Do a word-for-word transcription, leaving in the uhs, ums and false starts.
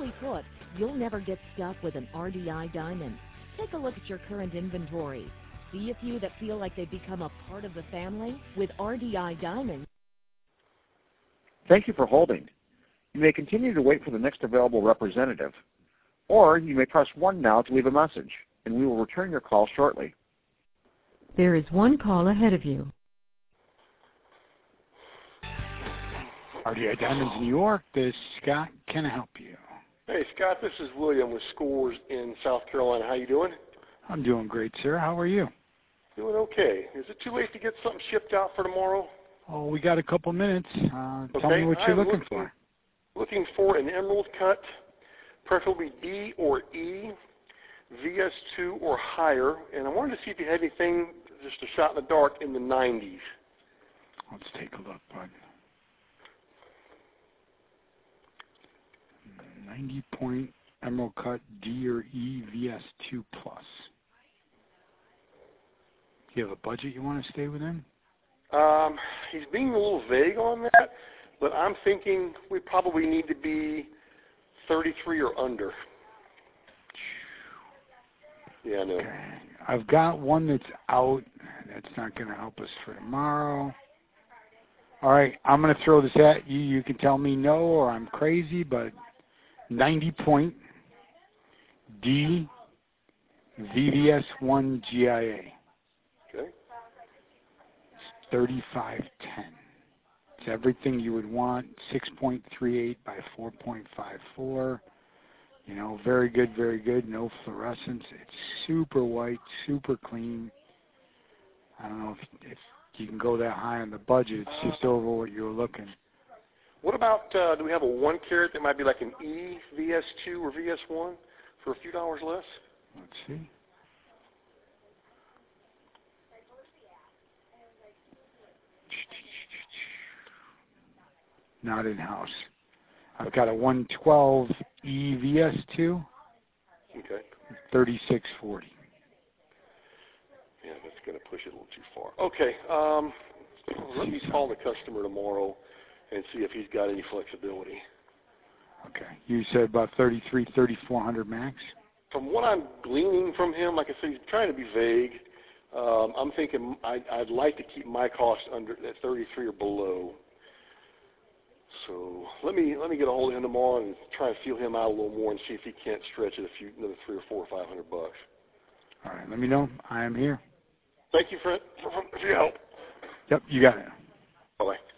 Simply put, you'll never get stuck with an R D I diamond. Take a look at your current inventory. See a few that feel like they've become a part of the family with R D I diamonds. Thank you for holding. You may continue to wait for the next available representative, or you may press one now to leave a message, and we will return your call shortly. There is one call ahead of you. R D I Diamonds, New York. This is Scott. Can I help you? Hey, Scott, this is William with Scores in South Carolina. How you doing? I'm doing great, sir. How are you? Doing okay. Is it too late to get something shipped out for tomorrow? Oh, we got a couple minutes. Uh, okay. Tell me what you're I'm looking, looking for. Looking for an emerald cut, preferably B or E, V S two or higher, and I wanted to see if you had anything, just a shot in the dark, in the nineties. Let's take a look, bud. ninety point emerald cut D or E V S two plus. Do you have a budget you want to stay within? Um, he's being a little vague on that, but I'm thinking we probably need to be thirty-three or under. Yeah, I know. Okay. I've got one that's out. That's not going to help us for tomorrow. All right, I'm going to throw this at you. You can tell me no or I'm crazy, but ninety point D V V S one G I A. Okay. It's thirty-five ten. It's everything you would want. six point three eight by four point five four. You know, very good, very good. No fluorescence. It's super white, super clean. I don't know if, if you can go that high on the budget. It's just over what you were looking. What about, uh, do we have a one carat that might be like an E V S two or V S one for a few dollars less? Let's see. Not in-house. I've got a one twelve E V S two. Okay. thirty-six forty. Yeah, that's going to push it a little too far. Okay. Um, let me call the customer tomorrow and see if he's got any flexibility. Okay. You said about thirty-three, thirty-four hundred max? From what I'm gleaning from him, like I said, he's trying to be vague. Um, I'm thinking I'd, I'd like to keep my cost under at thirty-three or below. So let me let me get a hold of him tomorrow and try and feel him out a little more and see if he can't stretch it a few another three or four or five hundred bucks. All right. Let me know. I am here. Thank you for, for, for your help. Yep. You got it. Bye-bye.